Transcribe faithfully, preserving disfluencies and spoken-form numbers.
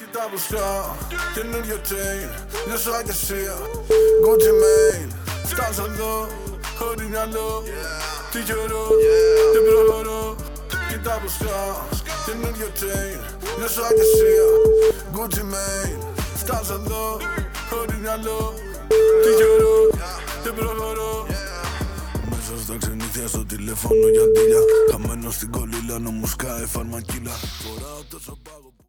Κοίτα που σκάω, καινούριο chain, νιώσω αγεσία. Gucci Mane, σκάζω εδώ, χωρίς μυαλό. Τι καιρό, δεν προχωρώ. Κοίτα που σκάω, καινούριο chain, νιώσω αγεσία. Gucci Mane, σκάζω εδώ, χωρίς μυαλό. Τι καιρό, δεν προχωρώ. Μέσα στα ξενήθια στο τηλέφωνο για ντύλια. Χαμένος στην κολλήλα, νο μου σκάει φαρμακίλα. Φοράω τόσο πάγο.